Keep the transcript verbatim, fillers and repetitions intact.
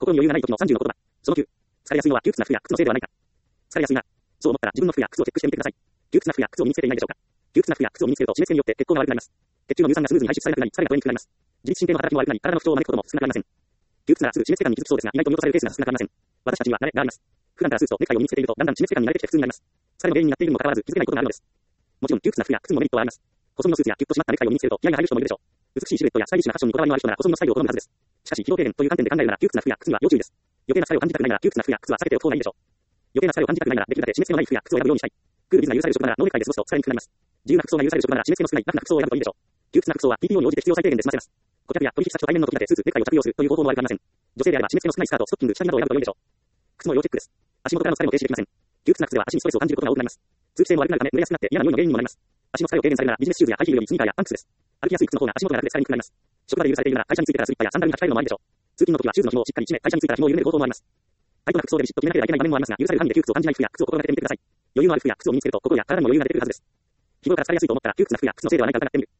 心に余裕がない時のさんじゅうの言葉。そのきゅう。疲れやすいのは窮屈な服や靴のせいではないか。疲れやすいが、そう思ったら自分の服や靴をチェックしてみてください。窮屈な服や靴を身につけていないでしょうか。窮屈な服や靴を身につけると締め付けによって血行が悪くなります。血中の乳酸がスムーズに排出されなくなり、疲れが取れにくくなります。自律神経の働きも悪くなり、体の不調を招くことも少なくありません。窮屈ならすぐ締め付け感に気づくそうですが、意外と見落とされるケースが少なくありません。私たちには慣れがあります。普段からスーツとネクタイを身につけていると、だんだん締め付け感に慣れてきて苦痛になります。疲れの原因になっているにもかかわらず気づけないことがあるのです。もちろん窮屈な服や靴にもメリットはあります。細身のスーツやキュッと締まったネクタイを身につけると気合が入る人もいるでしょう。美しいシルエットやスタイリッシュなファッションにこだわりのある人なら細身のスタイルを好むはずです。しかし、疲労低減という観点で考えるなら窮屈な服や靴には要注意です。余計な疲れを感じたくないなら窮屈な服や靴は避けておく方がいいでしょう。余計な疲れを感じたくないならできるだけ締め付けのない服や靴を選ぶようにしたい。クールビズな許される職場ならノーネクタイで過ごすと疲れにくくなります。自由な服装が許される職場なら締め付けの少ないラフな服装を選ぶといいでしょう。窮屈な服装は ティーピーオー に応じて必要最低限で済ませます。顧客や取引先と対面の時だけスーツ、ネクタイを着用するという方法も悪くありません。女性であれば締め付けの少ないスカート、ストッキング、下着などを選ぶといいでしょう。靴も要チェックです。足元からの疲れも停止できません。窮屈な靴では足にストレスを感じることが多くなります。通気性も悪くなるため、濡れやすくなって嫌な匂いの原因にもなります。足の疲れを軽減されるならビジネスシューズやハイヒールよりスニーカーやパンクスです。歩きやすい靴の方が足元が楽で疲れにくくなります。職場で許されているなら会社に着いてからスリッパやサンダルに履き替えるのもありでしょう。通勤の時はシューズの紐をしっかり締め、会社に着いたら紐を緩める方法もあります。タイトな服装でビシッと決めなければいけない場面もありますが、許される範囲で窮屈を感じない服や靴を心がけてみてください。余裕のある服や靴を身につけると心や体にも余裕が出てくるはずです。日頃から疲れやすいと思ったら窮屈な服や靴のせいではないか疑ってみる。